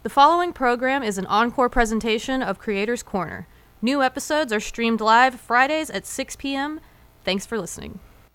The following program is an encore presentation of Creators Corner. New episodes are streamed live Fridays at 6 p.m. Thanks for listening.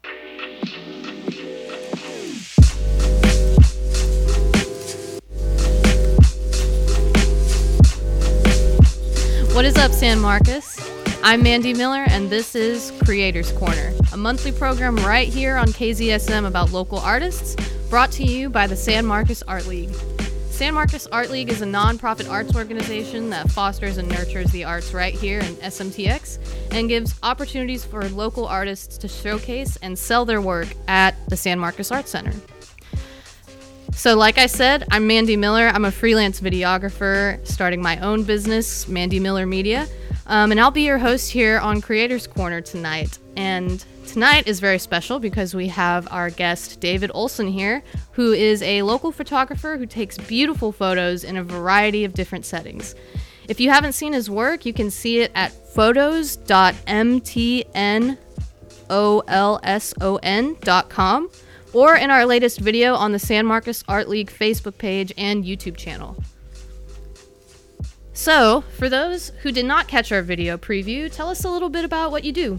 What is up, San Marcos? I'm Mandy Miller, and this is Creators Corner, a monthly program right here on KZSM about local artists, brought to you by the San Marcos Art League. San Marcos Art League is a non-profit arts organization that fosters and nurtures the arts right here in SMTX and gives opportunities for local artists to showcase and sell their work at the San Marcos Art Center. So like I said, I'm Mandy Miller. I'm a freelance videographer starting my own business, Mandy Miller Media, and I'll be your host here on Creators Corner tonight. And tonight is very special because we have our guest, David Olson, here, who is a local photographer who takes beautiful photos in a variety of different settings. If you haven't seen his work, you can see it at photos.mtnolson.com or in our latest video on the San Marcos Art League Facebook page and YouTube channel. So, for those who did not catch our video preview, tell us a little bit about what you do.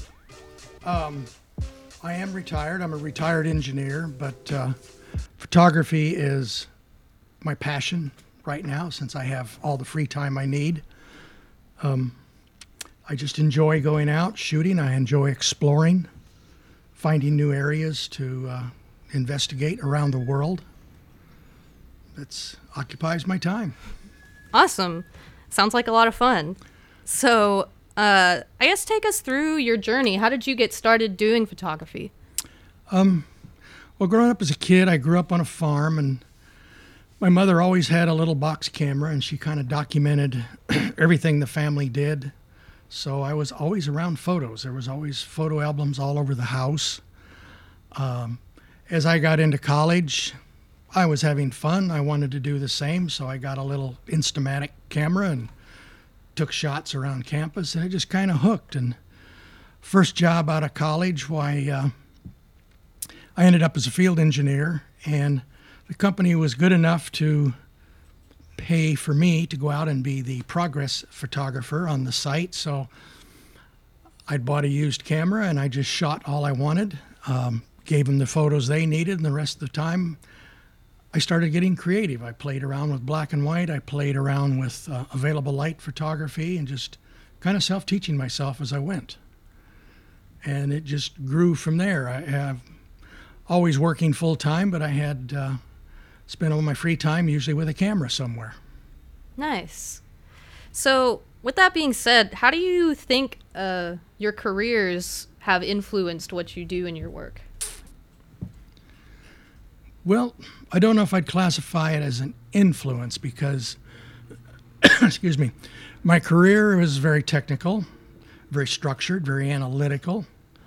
I am retired. I'm a retired engineer, but photography is my passion right now since I have all the free time I need. I just enjoy going out, shooting. I enjoy exploring, finding new areas to investigate around the world. That occupies my time. Awesome. Sounds like a lot of fun. So, I guess take us through your journey. How did you get started doing photography? Well, growing up as a kid, I grew up on a farm, and my mother always had a little box camera, and she kind of documented everything the family did. So I was always around photos. There was always photo albums all over the house. As I got into college, I was having fun. I wanted to do the same, so I got a little Instamatic camera and took shots around campus, and it just kind of hooked. And first job out of college, I ended up as a field engineer, and the company was good enough to pay for me to go out and be the progress photographer on the site. So I'd bought a used camera, and I just shot all I wanted, gave them the photos they needed, and the rest of the time I started getting creative. I played around with black and white. I played around with available light photography and just kind of self-teaching myself as I went. And it just grew from there. I have always working full-time, but I had spent all my free time usually with a camera somewhere. Nice. So, with that being said, how do you think your careers have influenced what you do in your work? Well, I don't know if I'd classify it as an influence because, excuse me, my career was very technical, very structured, very analytical.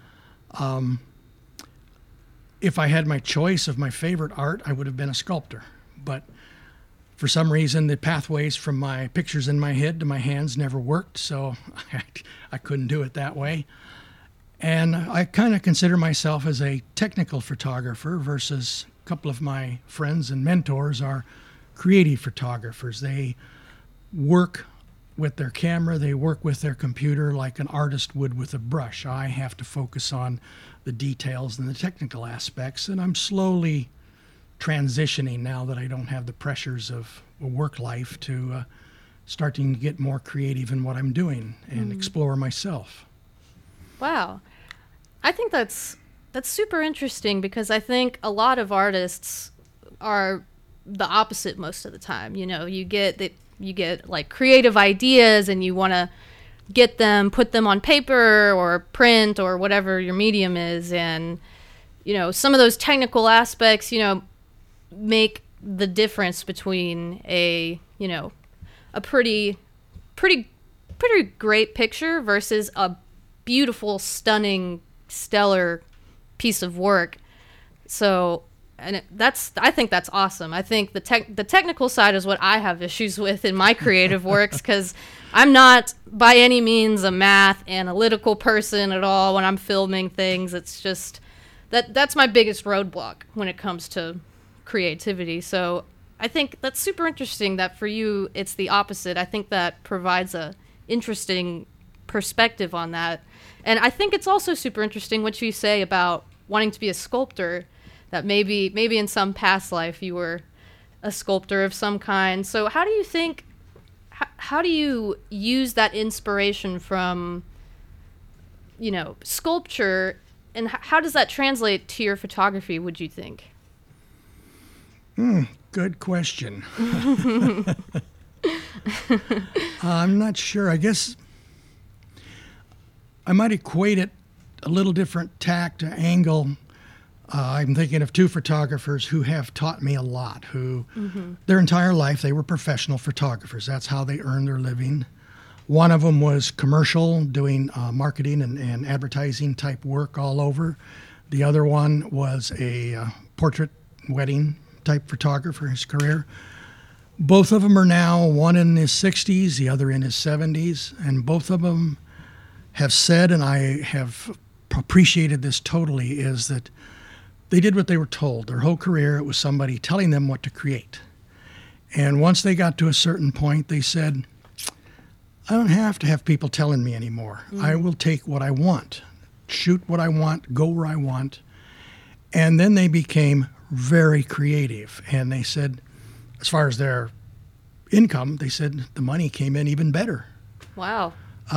If I had my choice of my favorite art, I would have been a sculptor. But for some reason, the pathways from my pictures in my head to my hands never worked, so I couldn't do it that way. And I kind of consider myself as a technical photographer versus a couple of my friends and mentors are creative photographers. They work with their camera, they work with their computer like an artist would with a brush. I have to focus on the details and the technical aspects, and I'm slowly transitioning now that I don't have the pressures of a work life to starting to get more creative in what I'm doing and explore myself. Wow. I think that's super interesting because I think a lot of artists are the opposite most of the time. You know, you get like creative ideas and you want to get them, put them on paper or print or whatever your medium is, and you know, some of those technical aspects, you know, make the difference between a pretty great picture versus a beautiful, stunning, stellar piece of work. So, and I think that's awesome. I think the technical side is what I have issues with in my creative works because I'm not by any means a math analytical person at all when I'm filming things. It's just that's my biggest roadblock when it comes to creativity. So I think that's super interesting that for you it's the opposite. I think that provides a interesting perspective on that. And I think it's also super interesting what you say about wanting to be a sculptor, that maybe in some past life you were a sculptor of some kind. So how do you think, how do you use that inspiration from, you know, sculpture, and how does that translate to your photography, would you think? Good question. I'm not sure. I guess I might equate it a little different tact, angle. I'm thinking of two photographers who have taught me a lot, who their entire life they were professional photographers. That's how they earned their living. One of them was commercial, doing marketing and advertising type work all over. The other one was a portrait wedding type photographer, his career. Both of them are now, one in his 60s, the other in his 70s, and both of them have said, and I have appreciated this totally, is that they did what they were told. Their whole career, it was somebody telling them what to create. And once they got to a certain point, they said, I don't have to have people telling me anymore. I will take what I want, shoot what I want, go where I want. And then they became very creative. And they said, as far as their income, they said the money came in even better. Wow.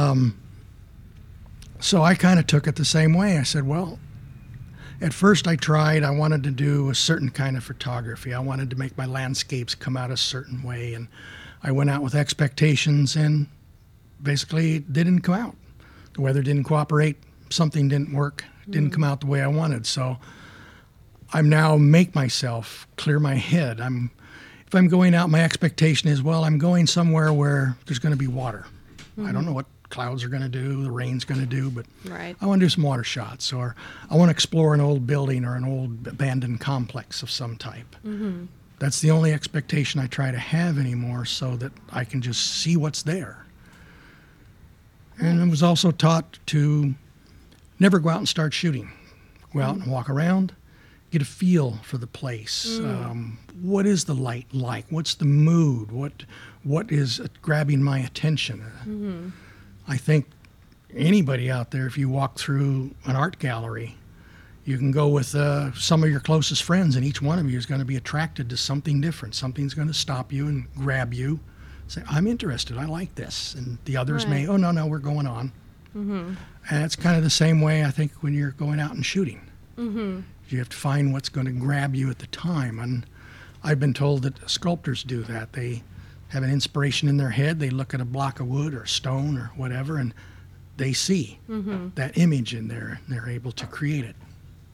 So I kind of took it the same way. I said, well, at first I wanted to do a certain kind of photography. I wanted to make my landscapes come out a certain way. And I went out with expectations, and basically it didn't come out. The weather didn't cooperate. Something didn't work. Didn't come out the way I wanted. So I'm now make myself clear my head. If I'm going out, my expectation is, well, I'm going somewhere where there's going to be water. I don't know what clouds are going to do, the rain's going to do, but Right. I want to do some water shots, or I want to explore an old building or an old abandoned complex of some type. That's the only expectation I try to have anymore, so that I can just see what's there. And I was also taught to never go out and start shooting. Go out and walk around, get a feel for the place. What is the light like? What's the mood? What is grabbing my attention? I think anybody out there, if you walk through an art gallery, you can go with some of your closest friends, and each one of you is going to be attracted to something different. Something's going to stop you and grab you. Say, I'm interested. I like this. And the others may, oh, no, we're going on. And it's kind of the same way, I think, when you're going out and shooting. You have to find what's going to grab you at the time. And I've been told that sculptors do that. They have an inspiration in their head. They look at a block of wood or stone or whatever, and they see that image in there, and they're able to create it.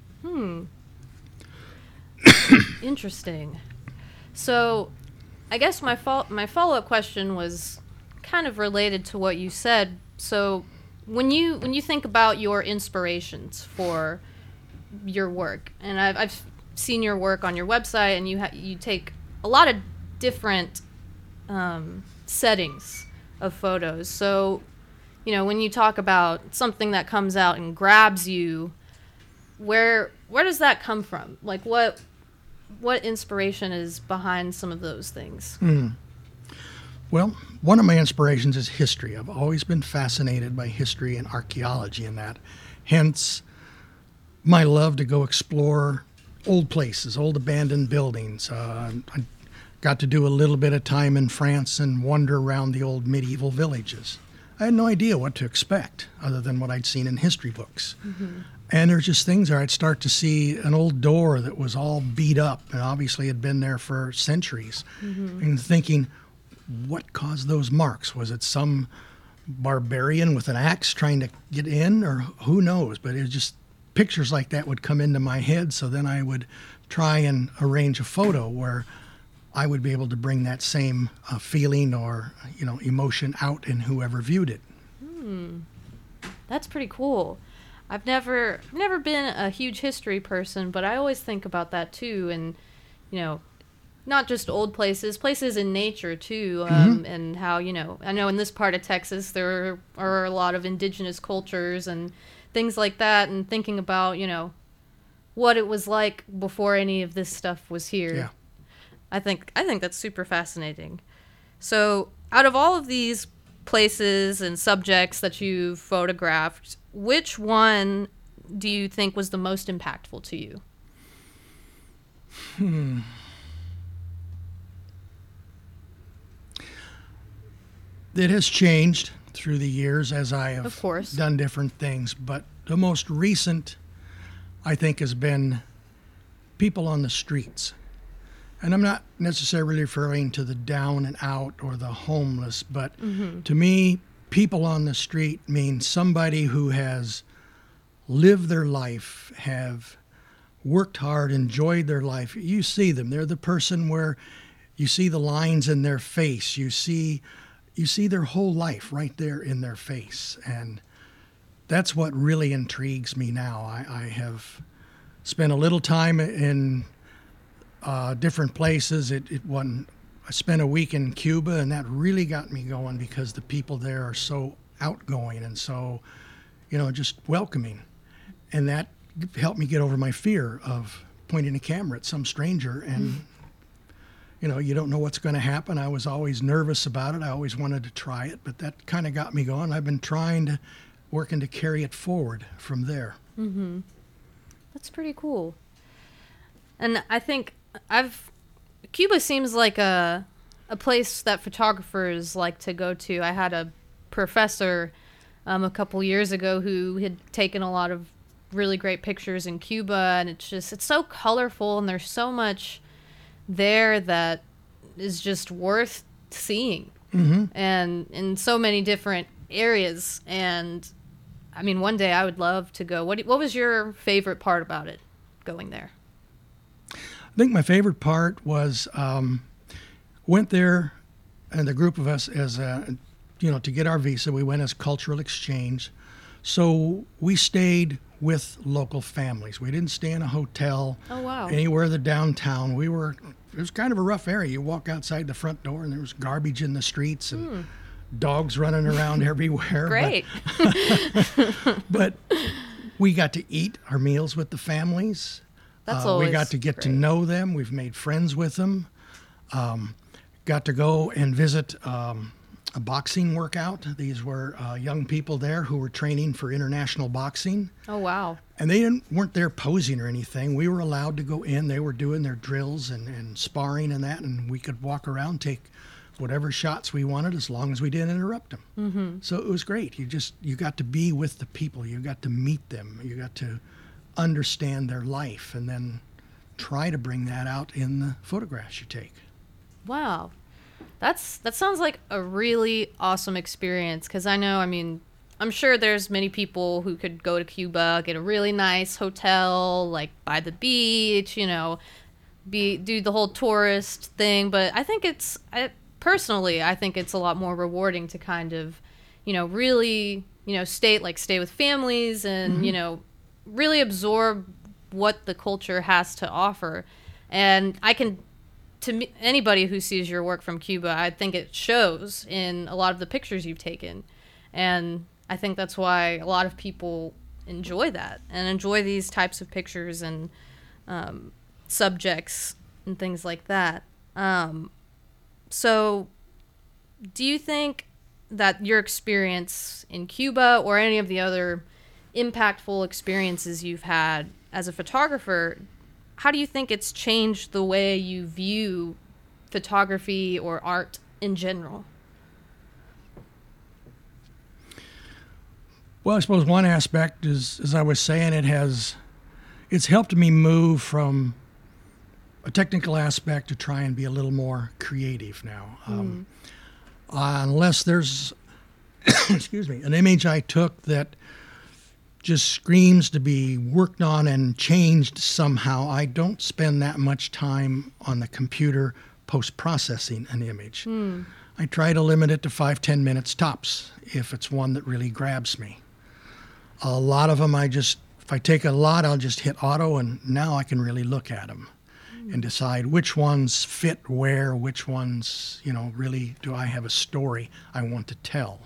Interesting. So I guess my follow-up question was kind of related to what you said. So when you think about your inspirations for your work, and I've seen your work on your website, and you take a lot of different settings of photos. So, you know, when you talk about something that comes out and grabs you, where does that come from? Like, what inspiration is behind some of those things? Well, one of my inspirations is history. I've always been fascinated by history and archaeology and that. Hence, my love to go explore old places, old abandoned buildings. I got to do a little bit of time in France and wander around the old medieval villages. I had no idea what to expect other than what I'd seen in history books. And there's just things there. I'd start to see an old door that was all beat up and obviously had been there for centuries. And thinking, what caused those marks? Was it some barbarian with an axe trying to get in, or who knows? But it was just pictures like that would come into my head. So then I would try and arrange a photo where I would be able to bring that same feeling or, you know, emotion out in whoever viewed it. That's pretty cool. I've never been a huge history person, but I always think about that too. And, you know, not just old places in nature too, and how, you know, I know in this part of Texas there are a lot of indigenous cultures and things like that, and thinking about, you know, what it was like before any of this stuff was here. I think that's super fascinating. So, out of all of these places and subjects that you've photographed, which one do you think was the most impactful to you? It has changed through the years as I have Of course. done different things, but the most recent, I think, has been people on the streets. And I'm not necessarily referring to the down and out or the homeless, but to me, people on the street means somebody who has lived their life, have worked hard, enjoyed their life. You see them. They're the person where you see the lines in their face. You see their whole life right there in their face. And that's what really intrigues me now. I have spent a little time in different places. I spent a week in Cuba, and that really got me going because the people there are so outgoing and so, just welcoming. And that helped me get over my fear of pointing a camera at some stranger and, you don't know what's going to happen. I was always nervous about it. I always wanted to try it, but that kind of got me going. I've been working to carry it forward from there. Mm-hmm. That's pretty cool. And I think Cuba seems like a place that photographers like to go to. I had a professor a couple years ago who had taken a lot of really great pictures in Cuba, and it's so colorful, and there's so much there that is just worth seeing. Mm-hmm. And in so many different areas. And I mean, one day I would love to go. What was your favorite part about it, going there? I think my favorite part was went there, and the group of us to get our visa. We went as cultural exchange, so we stayed with local families. We didn't stay in a hotel. Oh, wow. Anywhere in the downtown. It was kind of a rough area. You walk outside the front door, and there was garbage in the streets and dogs running around everywhere. Great. But we got to eat our meals with the families. That's always we got to get to know them. We've made friends with them. Got to go and visit a boxing workout. These were young people there who were training for international boxing. Oh, wow. And they weren't there posing or anything. We were allowed to go in. They were doing their drills and sparring and that, and we could walk around, take whatever shots we wanted as long as we didn't interrupt them. Mm-hmm. So it was great. You got to be with the people. You got to meet them. You got to understand their life and then try to bring that out in the photographs you take. Wow. That sounds like a really awesome experience, because I'm sure there's many people who could go to Cuba, get a really nice hotel, like by the beach, do the whole tourist thing. But I think personally, I think it's a lot more rewarding to kind of, really, stay with families and, really absorb what the culture has to offer. And to me, anybody who sees your work from Cuba, I think it shows in a lot of the pictures you've taken. And I think that's why a lot of people enjoy that and enjoy these types of pictures and subjects and things like that. So do you think that your experience in Cuba or any of the other impactful experiences you've had as a photographer, how do you think it's changed the way you view photography or art in general? Well, I suppose one aspect is, as I was saying, it's helped me move from a technical aspect to try and be a little more creative now. Unless there's, an image I took that just screams to be worked on and changed somehow, I don't spend that much time on the computer post-processing an image. I try to limit it to 5-10 minutes tops if it's one that really grabs me. A lot of them if I take a lot, I'll just hit auto, and now I can really look at them and decide which ones fit where, which ones, really do I have a story I want to tell.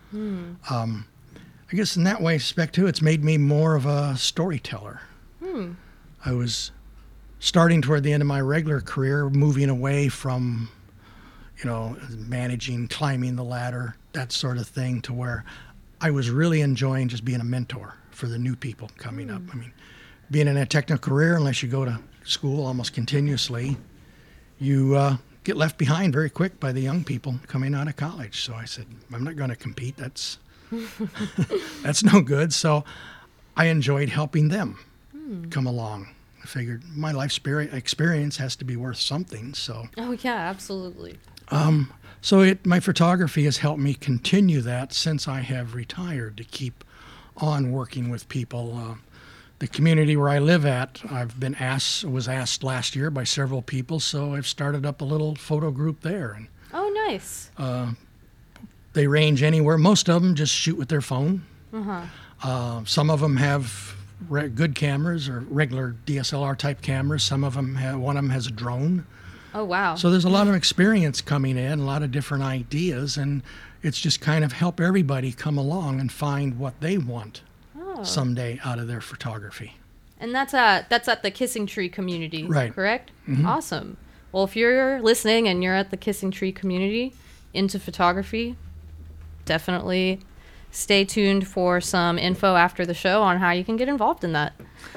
I guess in that way, I suspect too, it's made me more of a storyteller. I was starting toward the end of my regular career, moving away from, managing, climbing the ladder, that sort of thing, to where I was really enjoying just being a mentor for the new people coming up. I mean, being in a technical career, unless you go to school almost continuously, you get left behind very quick by the young people coming out of college. So I said, I'm not going to compete. That's no good. So I enjoyed helping them come along. I figured my life experience has to be worth something. So. Oh yeah, absolutely. So my photography has helped me continue that since I have retired, to keep on working with people. The community where I live at, was asked last year by several people, so I've started up a little photo group there. And oh, nice. they range anywhere. Most of them just shoot with their phone. Some of them have good cameras or regular DSLR type cameras. Some of them one of them has a drone. Oh, wow. So there's a lot of experience coming in, a lot of different ideas, and it's just kind of help everybody come along and find what they want someday out of their photography. And that's at the Kissing Tree community, right? Correct? Mm-hmm. Awesome. Well, if you're listening and you're at the Kissing Tree community into photography, definitely stay tuned for some info after the show on how you can get involved in that.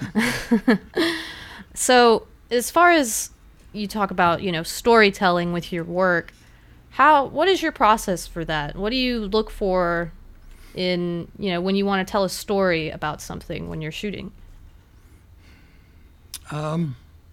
So as far as you talk about, storytelling with your work, what is your process for that? What do you look for in, when you want to tell a story about something when you're shooting? Well,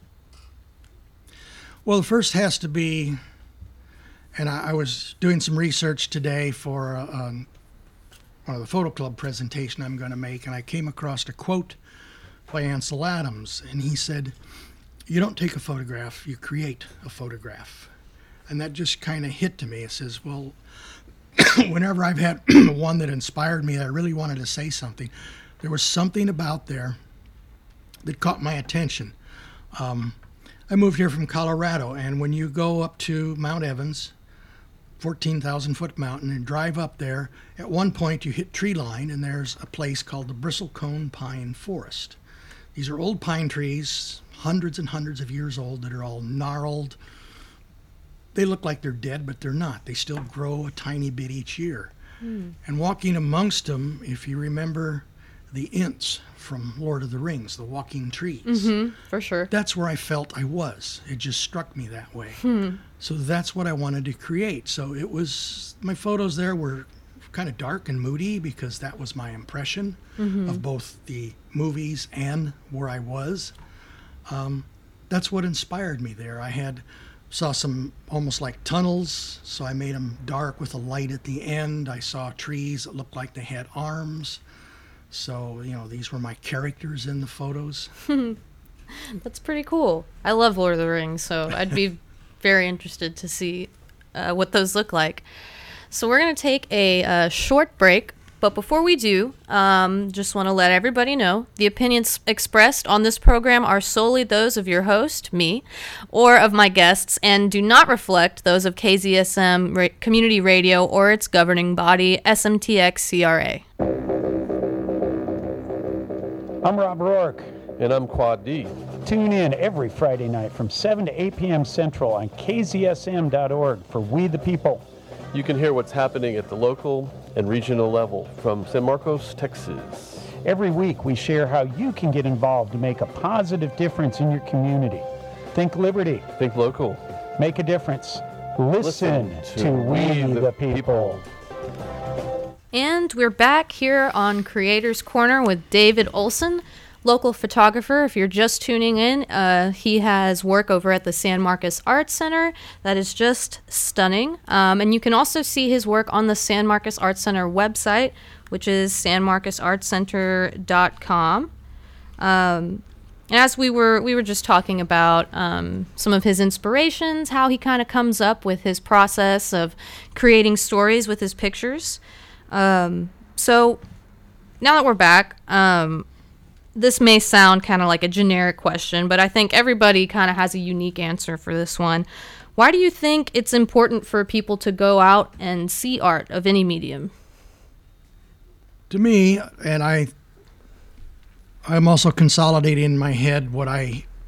the first has to be, and I was doing some research today for one of the Photo Club presentation I'm going to make, and I came across a quote by Ansel Adams, and he said, "You don't take a photograph, you create a photograph." And that just kind of hit to me. It says, well, whenever I've had one that inspired me, that I really wanted to say something, there was something about there that caught my attention. I moved here from Colorado, and when you go up to Mount Evans, 14,000-foot mountain, and drive up there, at one point you hit tree line, and there's a place called the Bristlecone Pine Forest. These are old pine trees, hundreds and hundreds of years old, that are all gnarled. They look like they're dead, but they're not. They still grow a tiny bit each year. And walking amongst them, if you remember the Ents from Lord of the Rings, the walking trees. Mm-hmm, for sure. That's where I felt I was. It just struck me that way. So that's what I wanted to create. So my photos there were kind of dark and moody because that was my impression of both the movies and where I was. That's what inspired me there. I saw some almost like tunnels, so I made them dark with a light at the end. I saw trees that looked like they had arms. So, these were my characters in the photos. That's pretty cool. I love Lord of the Rings, so I'd be very interested to see what those look like. So we're going to take a short break. But before we do, just want to let everybody know the opinions expressed on this program are solely those of your host, me, or of my guests, and do not reflect those of KZSM Community Radio or its governing body, SMTX-CRA. I'm Rob Rourke. And I'm Quad D. Tune in every Friday night from 7 to 8 p.m. Central on KZSM.org for We the People. You can hear what's happening at the local and regional level from San Marcos, Texas. Every week we share how you can get involved to make a positive difference in your community. Think Liberty. Think local. Make a difference. Listen to We the People. And we're back here on Creators Corner with David Olson, local photographer. If you're just tuning in, he has work over at the San Marcos Arts Center that is just stunning. And you can also see his work on the San Marcos Arts Center website, which is sanmarcosartscenter.com. And as we were just talking about some of his inspirations, how he kind of comes up with his process of creating stories with his pictures. So now that we're back, this may sound kind of like a generic question, but I think everybody kind of has a unique answer for this one. Why do you think it's important for people to go out and see art of any medium? To me, and I'm also consolidating in my head what I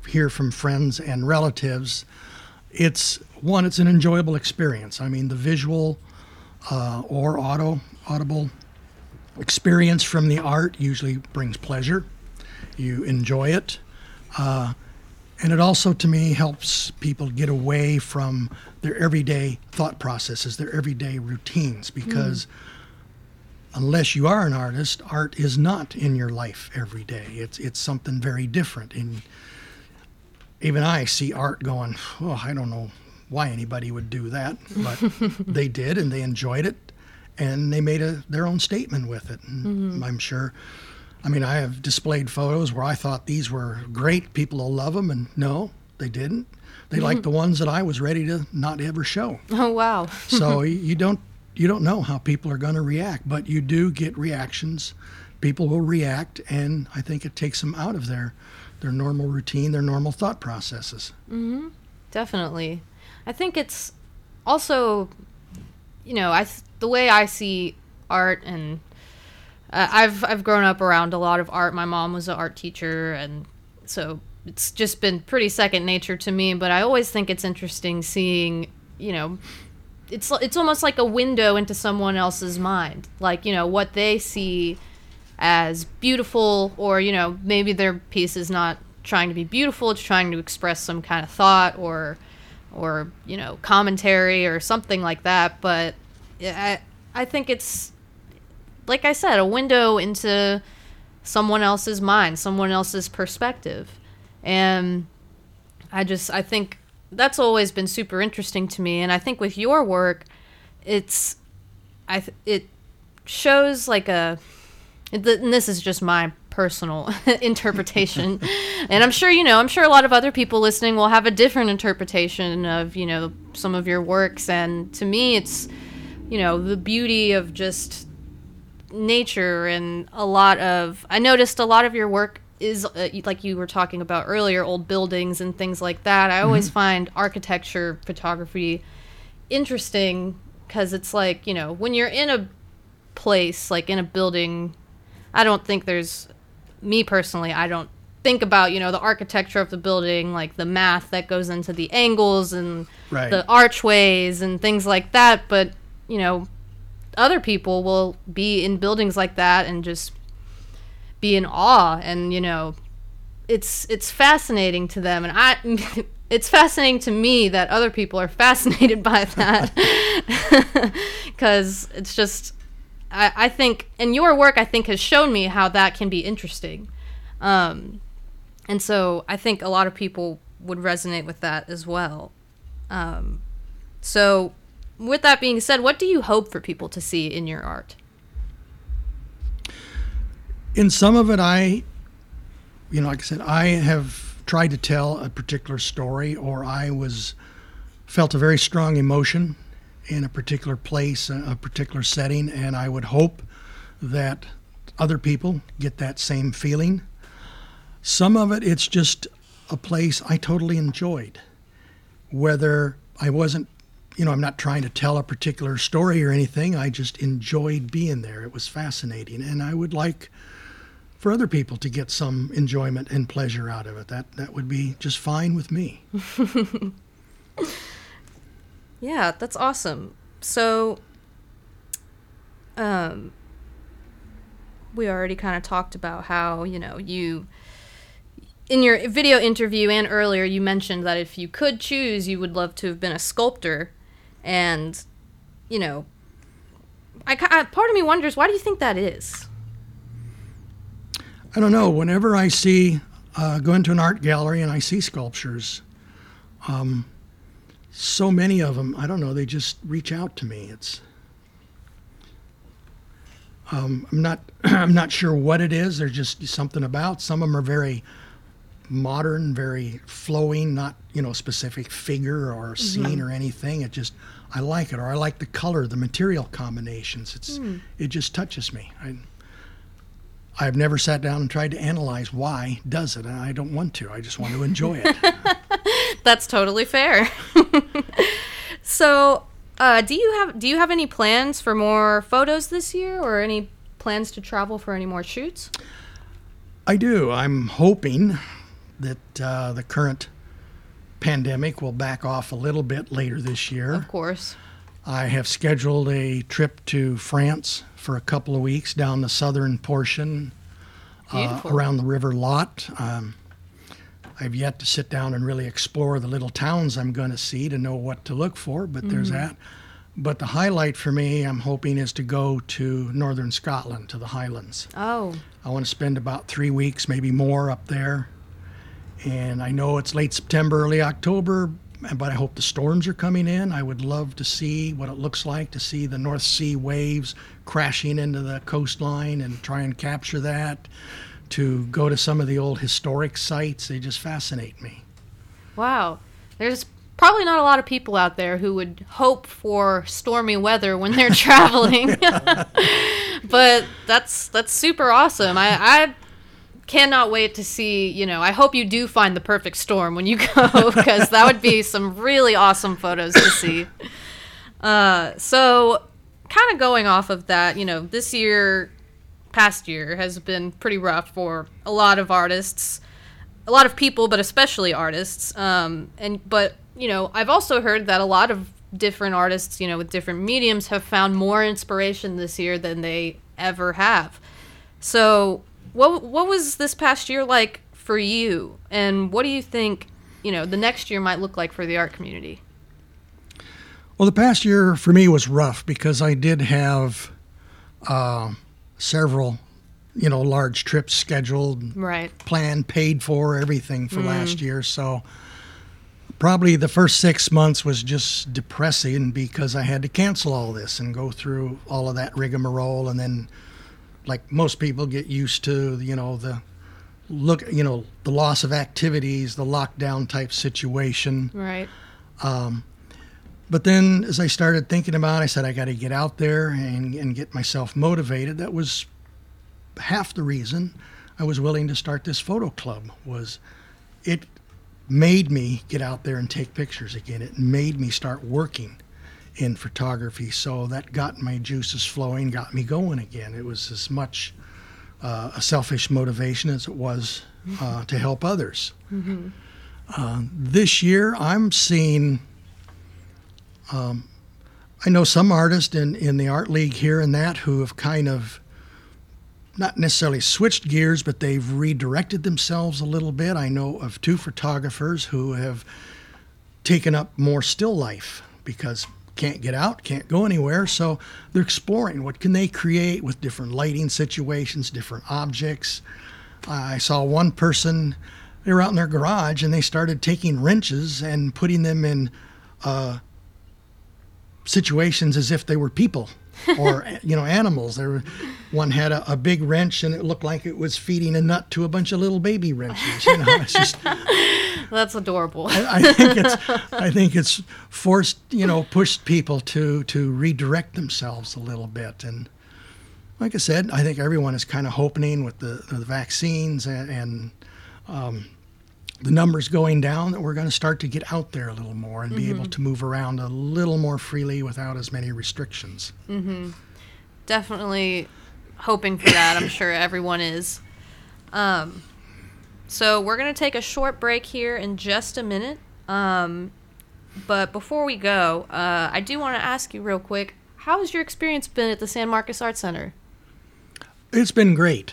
hear from friends and relatives, it's an enjoyable experience. I mean, the visual or audible experience from the art usually brings pleasure. You enjoy it. And it also, to me, helps people get away from their everyday thought processes, their everyday routines, because unless you are an artist, art is not in your life every day. It's something very different. And even I see art going, oh, I don't know why anybody would do that, but they did, and they enjoyed it, and they made their own statement with it. And I'm sure, I mean, I have displayed photos where I thought these were great, people will love them, and no, they didn't. They liked the ones that I was ready to not ever show. Oh, wow. So you don't know how people are going to react, but you do get reactions. People will react, and I think it takes them out of their normal routine, their normal thought processes. Mm-hmm. Definitely. I think it's also, you know, the way I see art, and I've grown up around a lot of art. My mom was an art teacher, and so it's just been pretty second nature to me. But I always think it's interesting seeing, you know, it's almost like a window into someone else's mind, like, you know, what they see as beautiful, or, you know, maybe their piece is not trying to be beautiful, it's trying to express some kind of thought or you know, commentary or something like that. But I think it's, like I said, a window into someone else's mind, someone else's perspective. And I think that's always been super interesting to me. And I think with your work, it shows like and this is just my personal interpretation, and I'm sure a lot of other people listening will have a different interpretation of, you know, some of your works. And to me, it's, you know, the beauty of just nature, and I noticed a lot of your work is like you were talking about earlier, old buildings and things like that. I always find architecture photography interesting, because it's like, you know, when you're in a place, like in a building, I don't think me personally, I don't think about, you know, the architecture of the building, like the math that goes into the angles and the archways and things like that. But, you know, other people will be in buildings like that and just be in awe, and, you know, it's fascinating to them, and it's fascinating to me that other people are fascinated by that, because it's just, I think, and your work, I think, has shown me how that can be interesting, and so I think a lot of people would resonate with that as well. So with that being said, what do you hope for people to see in your art? In some of it, like I said, I have tried to tell a particular story, or I felt a very strong emotion in a particular place, a particular setting, and I would hope that other people get that same feeling. Some of it, it's just a place I totally enjoyed, whether I wasn't, you know, I'm not trying to tell a particular story or anything. I just enjoyed being there. It was fascinating, and I would like for other people to get some enjoyment and pleasure out of it. That would be just fine with me. Yeah, that's awesome. So, we already kind of talked about how, you know, you, in your video interview and earlier, you mentioned that if you could choose, you would love to have been a sculptor. And, you know, part of me wonders, why do you think that is? I don't know. Whenever I go into an art gallery and I see sculptures, so many of them, I don't know, they just reach out to me. I'm not sure what it is. There's just something about. Some of them are very modern, very flowing, not, you know, specific figure or scene or anything. I like it, or I like the color, the material combinations. It just touches me. I've never sat down and tried to analyze why does it, and I don't want to. I just want to enjoy it. That's totally fair. So, do you have any plans for more photos this year, or any plans to travel for any more shoots? I do. I'm hoping that the current pandemic will back off a little bit later this year. Of course. I have scheduled a trip to France for a couple of weeks down the southern portion around the River Lot. I've yet to sit down and really explore the little towns I'm going to see to know what to look for, but there's that. But the highlight for me, I'm hoping, is to go to northern Scotland, to the Highlands. Oh. I want to spend about 3 weeks, maybe more, up there. And I know it's late September, early October, but I hope the storms are coming in. I would love to see what it looks like, to see the North Sea waves crashing into the coastline and try and capture that, to go to some of the old historic sites. They just fascinate me. Wow. There's probably not a lot of people out there who would hope for stormy weather when they're traveling. But that's super awesome. I cannot wait to see, I hope you do find the perfect storm when you go, because that would be some really awesome photos to see. So kind of going off of that, this past year has been pretty rough for a lot of artists, a lot of people, but especially artists. But I've also heard that a lot of different artists, with different mediums have found more inspiration this year than they ever have. So what was this past year like for you? And what do you think, the next year might look like for the art community? Well, the past year for me was rough because I did have several, large trips scheduled, right, planned, paid for, everything for last year. So probably the first 6 months was just depressing because I had to cancel all this and go through all of that rigmarole, and then, like most people, get used to, the loss of activities, the lockdown type situation. Right. But then as I started thinking about it, I said, I got to get out there and get myself motivated. That was half the reason I was willing to start this photo club. Was it made me get out there and take pictures again. It made me start working in photography. So that got my juices flowing, got me going again. It was as much a selfish motivation as it was to help others. This year I'm seeing, I know some artists in the Art League here and that who have kind of not necessarily switched gears, but they've redirected themselves a little bit. I know of 2 photographers who have taken up more still life because can't get out, can't go anywhere. So they're exploring what can they create with different lighting situations, different objects. I saw one person, they were out in their garage and they started taking wrenches and putting them in situations as if they were people or animals. One had a big wrench and it looked like it was feeding a nut to a bunch of little baby wrenches. It's just that's adorable. I think it's forced, pushed people to redirect themselves a little bit. And like I said, I think everyone is kind of hoping with the vaccines and the numbers going down that we're going to start to get out there a little more and be able to move around a little more freely without as many restrictions. Definitely hoping for that. I'm sure everyone is. So we're going to take a short break here in just a minute. But before we go, I do want to ask you real quick, how has your experience been at the San Marcos Art Center? It's been great.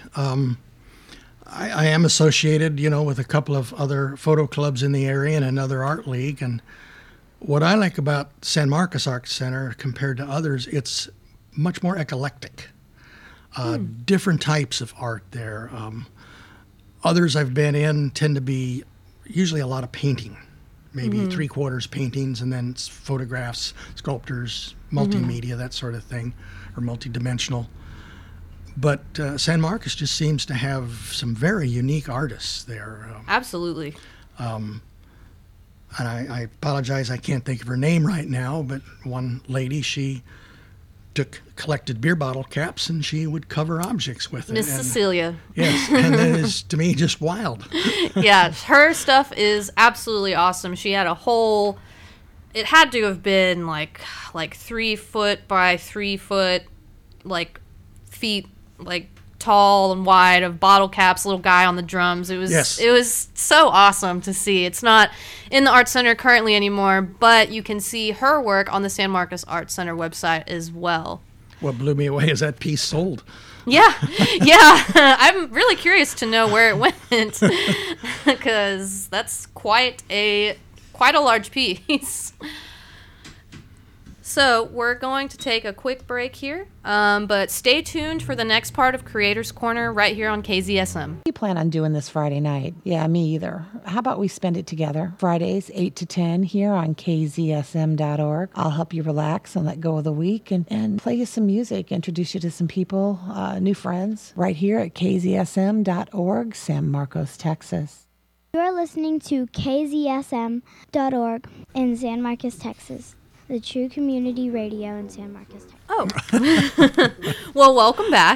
I am associated, with a couple of other photo clubs in the area and another art league. And what I like about San Marcos Art Center compared to others, it's much more eclectic. Different types of art there. Others I've been in tend to be usually a lot of painting, maybe 3/4 paintings and then photographs, sculptures, multimedia, that sort of thing, or multidimensional. But San Marcos just seems to have some very unique artists there. Absolutely. And I apologize, I can't think of her name right now, but one lady, she collected beer bottle caps and she would cover objects with it. Miss Cecilia. Yes, and that is, to me, just wild. Yeah, her stuff is absolutely awesome. She had it had to have been like 3 foot by 3 foot, feet, tall and wide, of bottle caps, little guy on the drums. It was so awesome to see. It's not in the Art Center currently anymore, but you can see her work on the San Marcos Art Center website as well. What blew me away is that piece sold. Yeah. I'm really curious to know where it went, because that's quite a large piece. So we're going to take a quick break here, but stay tuned for the next part of Creators Corner right here on KZSM. You plan on doing this Friday night? Yeah, me either. How about we spend it together? Fridays, 8 to 10 here on KZSM.org. I'll help you relax and let go of the week and play you some music, introduce you to some people, new friends, right here at KZSM.org, San Marcos, Texas. You're listening to KZSM.org in San Marcos, Texas. The true community radio in San Marcos, Texas. Oh. Well, welcome back.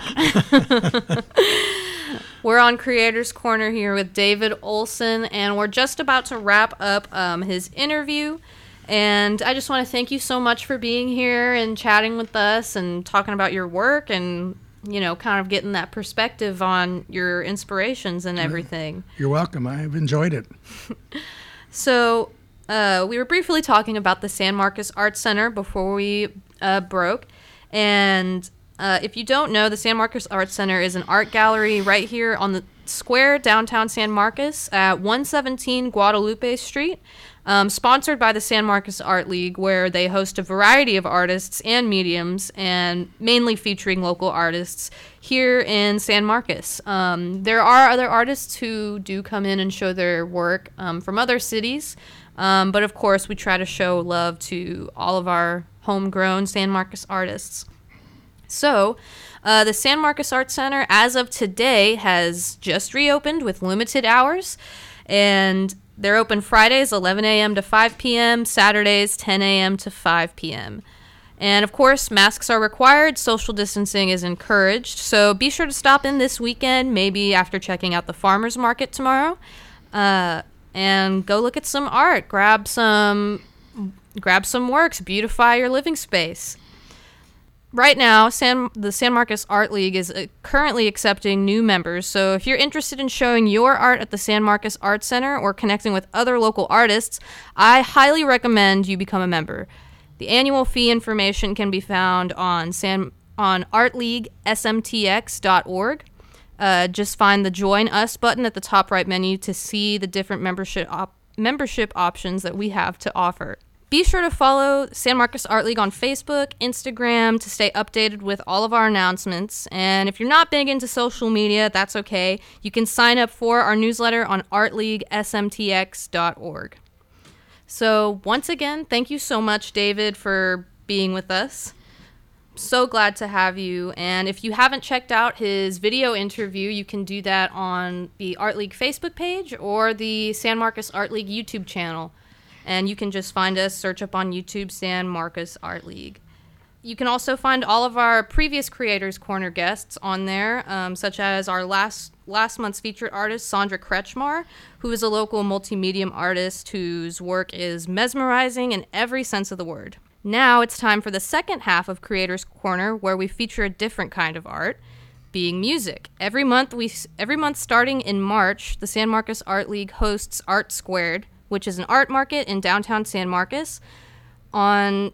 We're on Creators Corner here with David Olson, and we're just about to wrap up his interview. And I just want to thank you so much for being here and chatting with us and talking about your work and, you know, kind of getting that perspective on your inspirations and everything. You're welcome. I've enjoyed it. So... we were briefly talking about the San Marcos Art Center before we broke. And if you don't know, the San Marcos Art Center is an art gallery right here on the square downtown San Marcos at 117 Guadalupe Street, sponsored by the San Marcos Art League, where they host a variety of artists and mediums, and mainly featuring local artists here in San Marcos. There are other artists who do come in and show their work from other cities. But of course, we try to show love to all of our homegrown San Marcos artists. So, the San Marcos Art Center, as of today, has just reopened with limited hours. And they're open Fridays, 11 a.m. to 5 p.m., Saturdays, 10 a.m. to 5 p.m. And of course, masks are required, social distancing is encouraged. So be sure to stop in this weekend, maybe after checking out the farmer's market tomorrow. And go look at some art, grab some works, beautify your living space. Right now, the San Marcos Art League is currently accepting new members, so if you're interested in showing your art at the San Marcos Art Center or connecting with other local artists, I highly recommend you become a member. The annual fee information can be found on artleaguesmtx.org. Just find the Join Us button at the top right menu to see the different membership options that we have to offer. Be sure to follow San Marcos Art League on Facebook, Instagram to stay updated with all of our announcements. And if you're not big into social media, that's okay. You can sign up for our newsletter on artleaguesmtx.org. So once again, thank you so much, David, for being with us. So glad to have you. And if you haven't checked out his video interview, you can do that on the Art League Facebook page or the San Marcos Art League YouTube channel. And you can just find us, search up on YouTube, San Marcos Art League. You can also find all of our previous Creators Corner guests on there, such as our last month's featured artist, Sandra Kretschmar, who is a local multimedia artist whose work is mesmerizing in every sense of the word. Now it's time for the second half of Creators Corner, where we feature a different kind of art, being music. Every month starting in March, the San Marcos Art League hosts Art Squared, which is an art market in downtown San Marcos on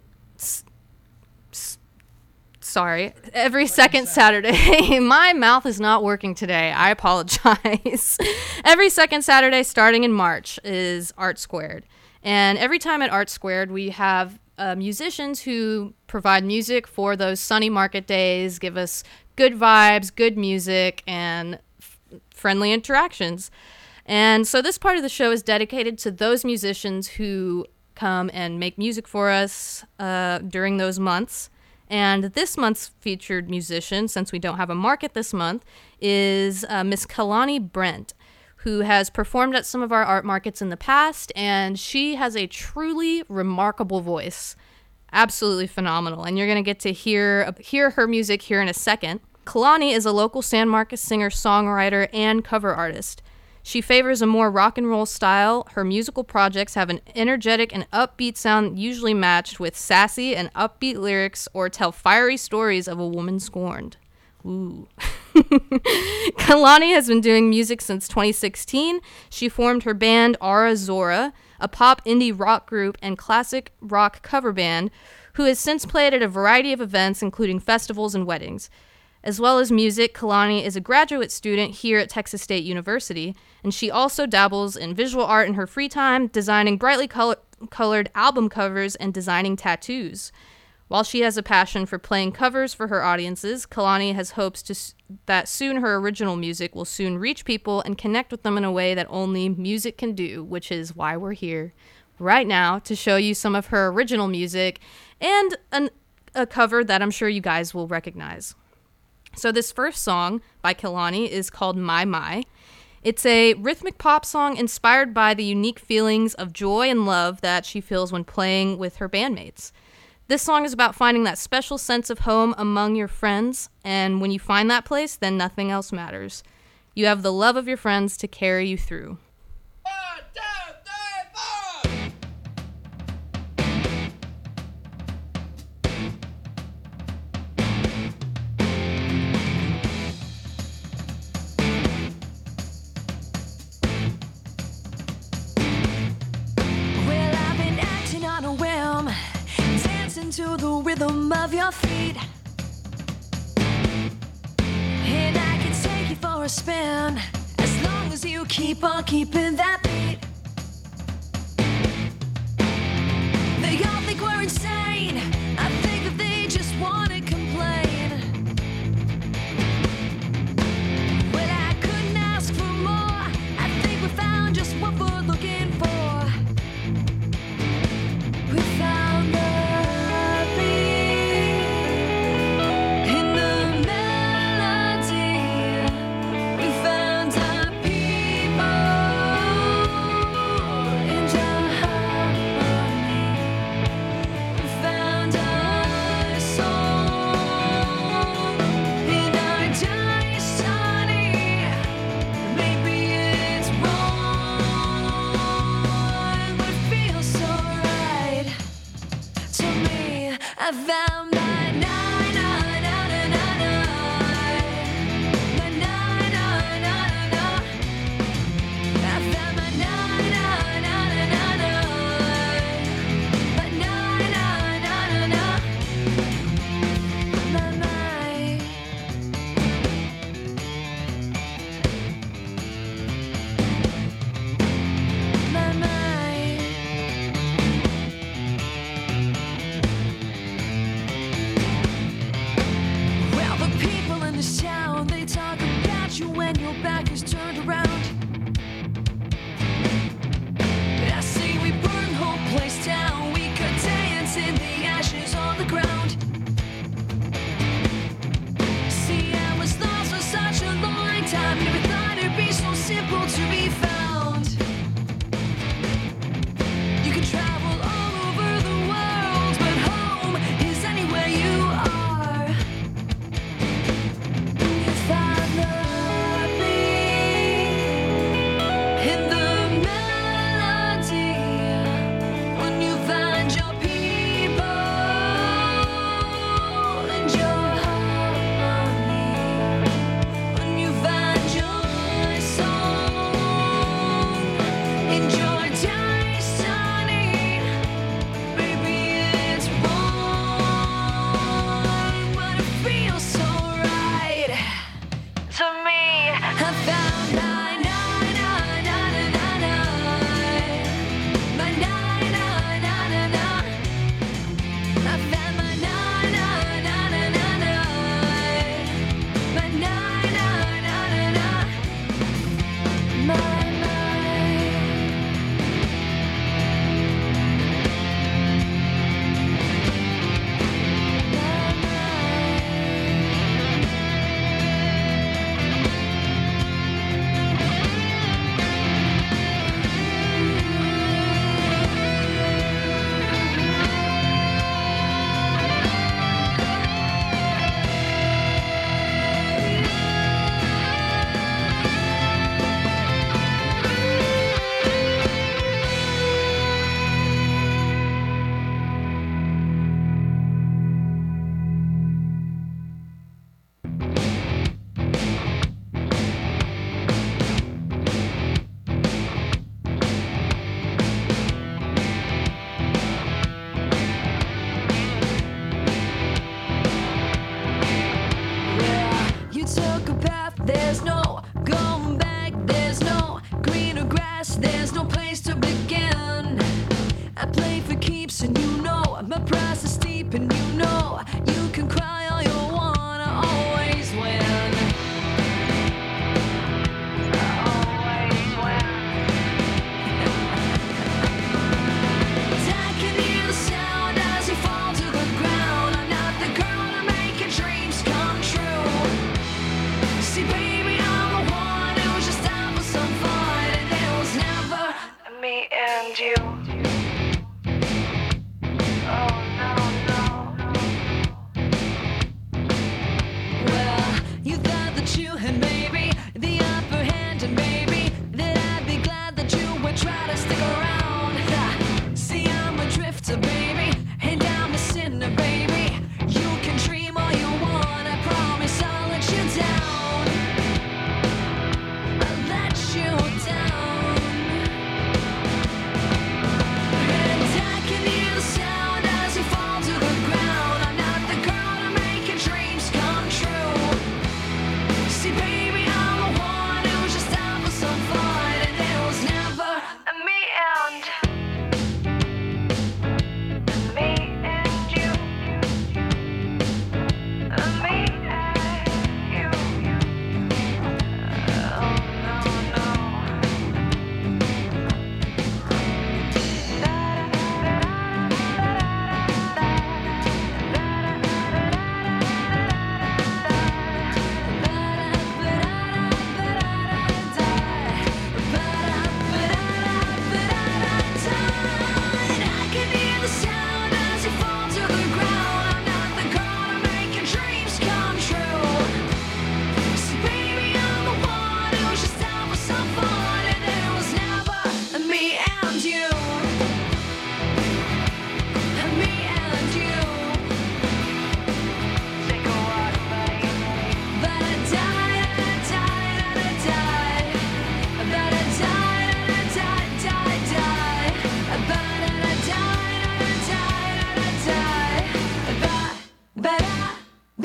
every second Saturday. My mouth is not working today. I apologize. Every second Saturday starting in March is Art Squared. And every time at Art Squared, we have musicians who provide music for those sunny market days, give us good vibes, good music, and friendly interactions. And so this part of the show is dedicated to those musicians who come and make music for us during those months. And this month's featured musician, since we don't have a market this month, is Miss Kalani Brent, who has performed at some of our art markets in the past, and she has a truly remarkable voice. Absolutely phenomenal. And you're going to get to hear her music here in a second. Kalani is a local San Marcos singer, songwriter, and cover artist. She favors a more rock and roll style. Her musical projects have an energetic and upbeat sound, usually matched with sassy and upbeat lyrics, or tell fiery stories of a woman scorned. Ooh. Kalani has been doing music since 2016. She formed her band Ara Zora, a pop indie rock group and classic rock cover band, who has since played at a variety of events, including festivals and weddings. As well as music, Kalani is a graduate student here at Texas State University, and she also dabbles in visual art in her free time, designing brightly colored album covers and designing tattoos. While she has a passion for playing covers for her audiences, Kalani has hopes that soon her original music will soon reach people and connect with them in a way that only music can do, which is why we're here right now to show you some of her original music and a cover that I'm sure you guys will recognize. So this first song by Kalani is called My My. It's a rhythmic pop song inspired by the unique feelings of joy and love that she feels when playing with her bandmates. This song is about finding that special sense of home among your friends, and when you find that place, then nothing else matters. You have the love of your friends to carry you through. 1, 2, 3, 4! Well, I've been acting on a whim, dancing to the rhythm of your feet. And I can take you for a spin, as long as you keep on keeping that beat. They all think we're insane, I think that they just want to complain. Well, I couldn't ask for more, I think we found just what we're looking for. We found the beat in the melody. We found our people and our harmony. We found lips, and you know my price is steep, and you know you can cry all you wanna, always win. Always win. I can hear the sound as you fall to the ground. I'm not the girl to make your dreams come true. See, baby, I'm the one who was just out for some fun, and it was never me and you. Oh, no, no. Well, you thought that you had maybe the upper hand, and maybe that I'd be glad that you would try to stick around. See, I'm a drifter, baby, and I'm a sinner, baby. You can dream all you want, I promise I'll let you down. I'll let you down. And I can hear the sound as you fall to the ground. I'm not the girl to make your dreams come true. See, baby, I'm the one who was just out for some fun, and it was never me and me and you. Me and you. Oh, no, no. I can hear the sound as you fall to the ground. I'm not the girl to make your dreams come true. See, baby, I'm the one who was just out for some fun, and it was never me and you. Me and you. Take a walk, buddy. But I died, and I died, and I died. But I died, and I died, died, died. But I died, and I died, and I died. But I died.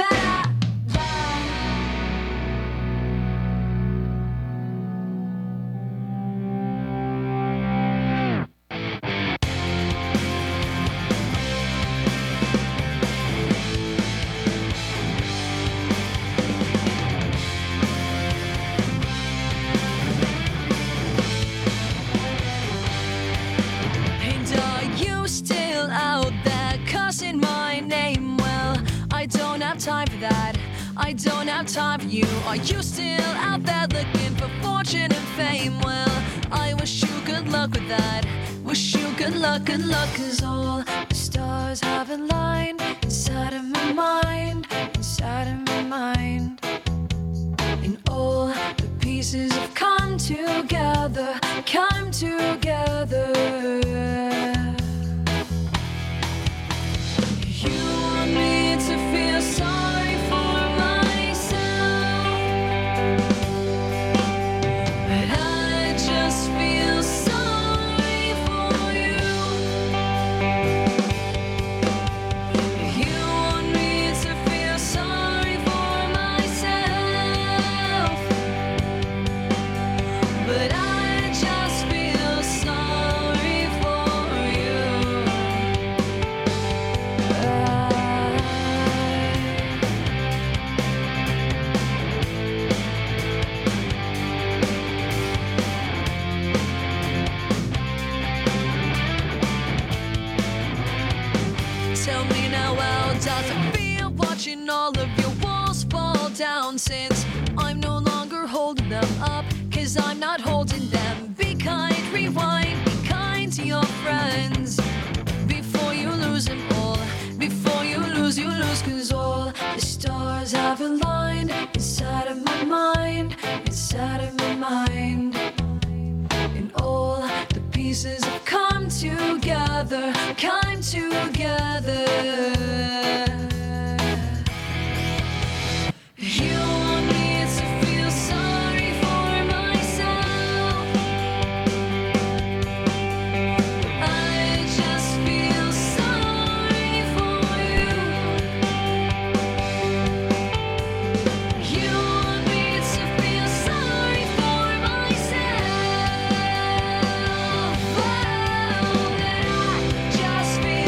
And are you still out there cussing my name? Well, I don't have time for that. I don't have time for you. Are you still out there looking for fortune and fame? Well, I wish you good luck with that. Wish you good luck, 'cause all the stars have aligned inside of my mind, inside of my mind. And all the pieces have come together, come together. You want me to feel sorry for myself, but I just feel sorry for you. You want me to feel sorry for myself, but I just feel sorry for you. Tell me now, how does it feel watching all of your walls fall down, since I'm no longer holding them up, 'cause I'm not holding them. Be kind, rewind, be kind to your friends before you lose them all. Before you lose, 'cause all the stars have aligned inside of my mind, inside of my mind. And all the pieces have come together, come together. You want me to feel sorry for myself, I just feel sorry for you. You want me to feel sorry for myself, but I just feel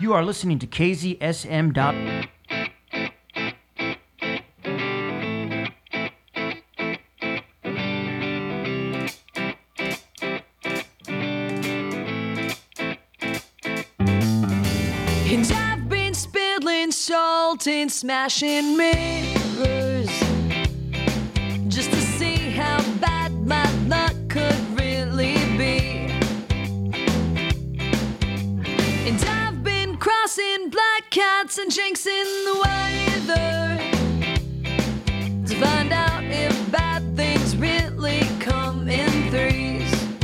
You are listening to KZSM. And I've been spilling salt and smashing mirrors just to see how bad my luck could really be. And I've been crossing black cats and jinxing the weather to find out if bad things really come in threes.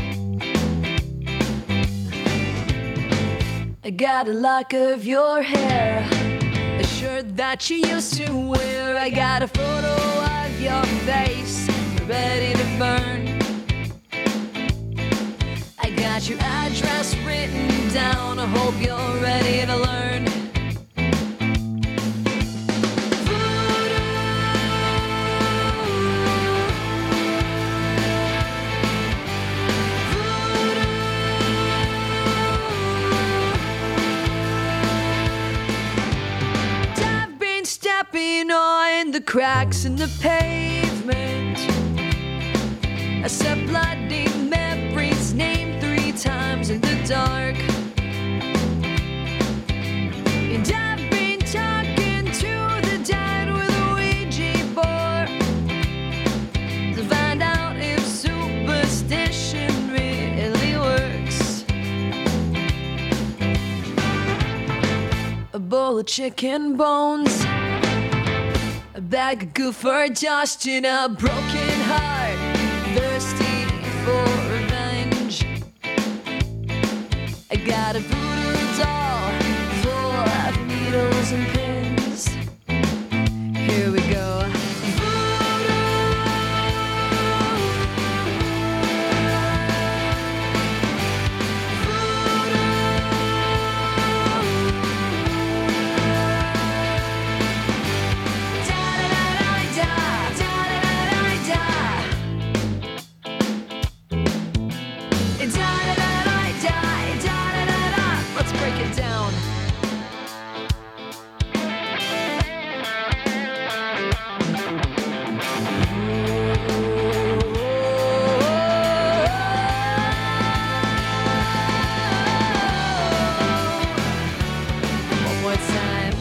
I got a lock of your hair, a shirt that you used to wear. I got a photo of your face, ready to burn. I got your address written down, I hope you're ready to learn. Stepping on the cracks in the pavement, I saw bloody memories named 3 times in the dark. And I've been talking to the dead with a Ouija board to find out if superstition really works. A bowl of chicken bones, a bag of goo for dust, and a broken heart, thirsty for revenge. I got a voodoo doll full of needles and pins. Here we go. Let's break it down. One more time.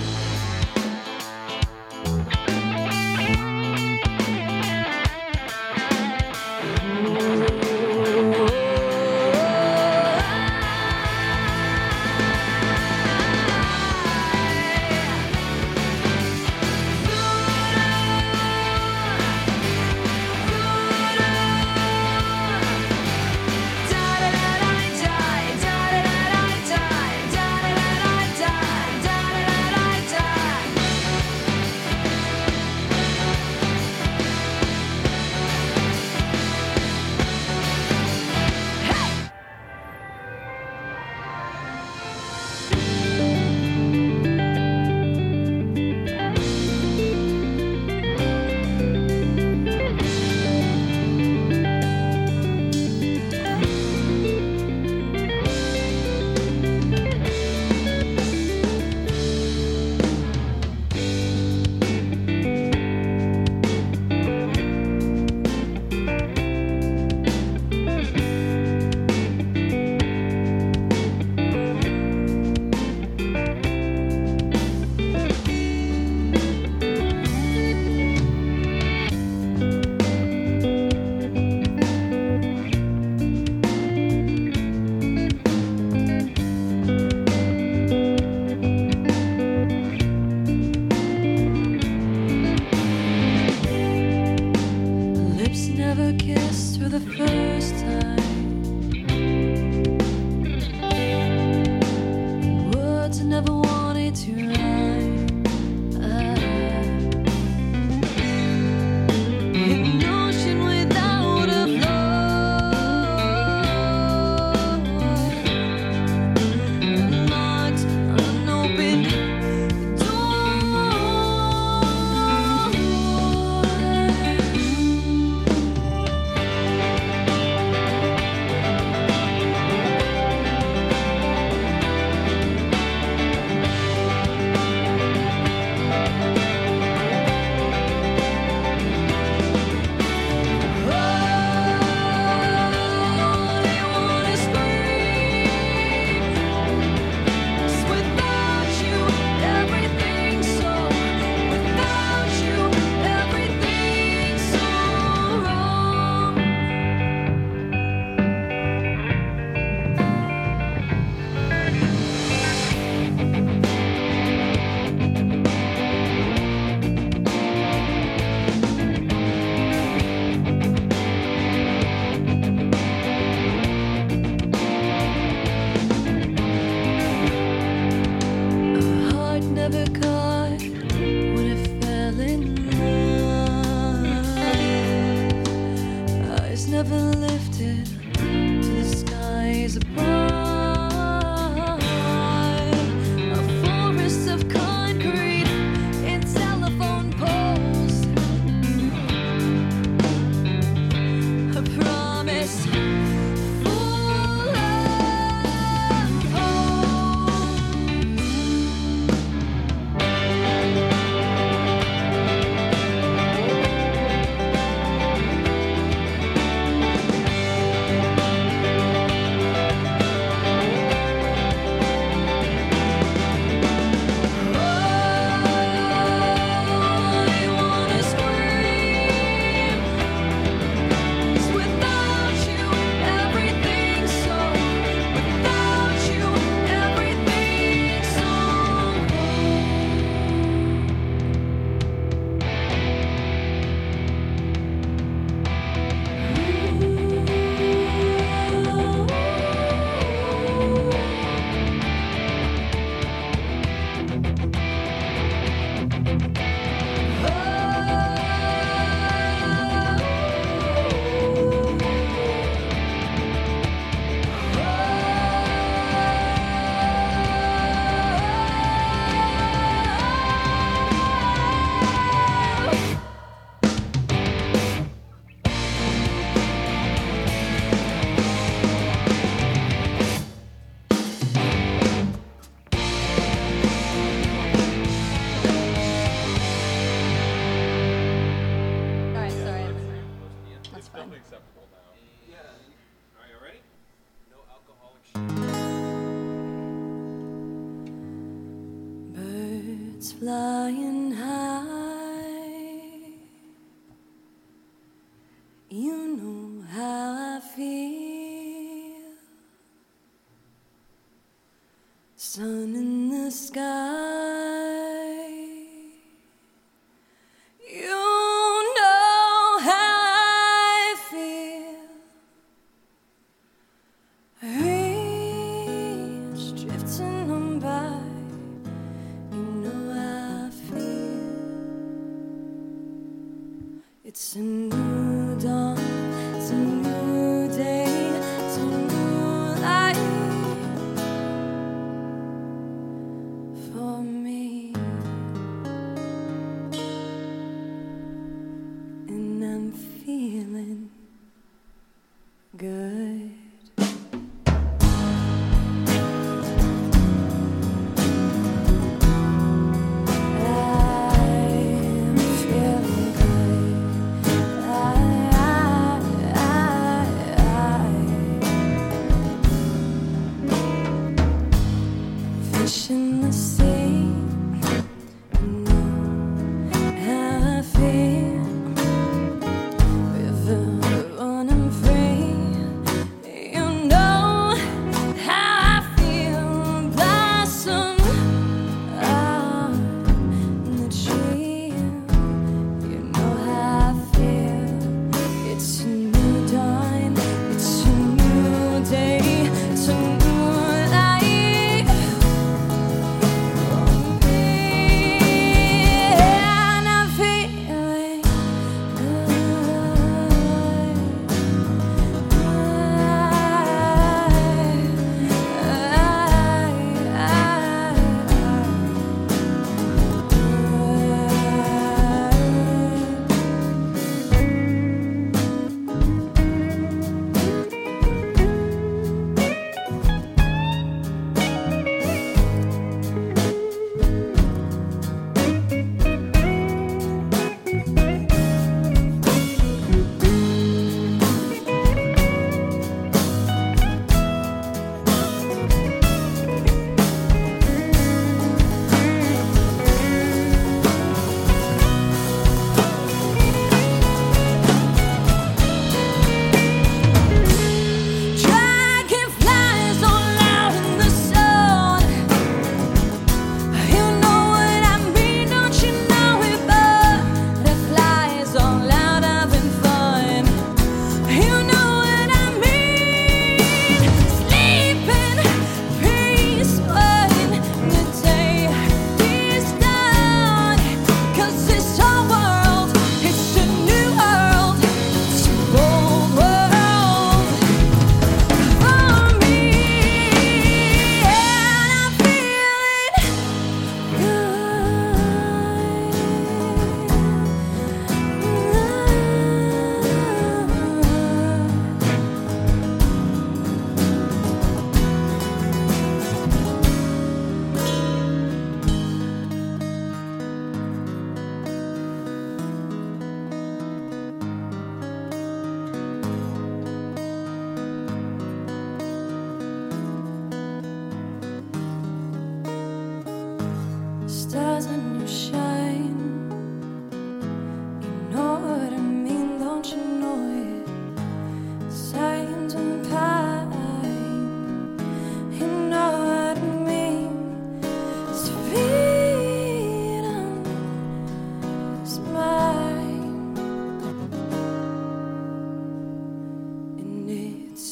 lifted to the skies above. A forest of concrete and telephone poles. A promise full of birds flying high. You know how I feel. Sun in the sky. You know how I feel. Rains drifting on by. You know how I feel. It's a new dawn, it's a new day, it's a new life for me. And I'm feeling good. Fish in the sea, you know how I feel. River running free,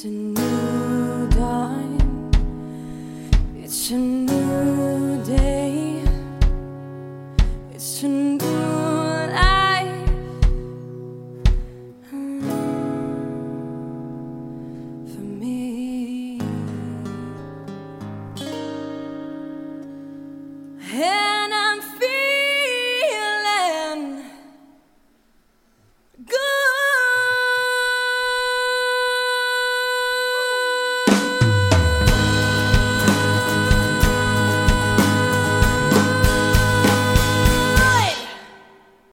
to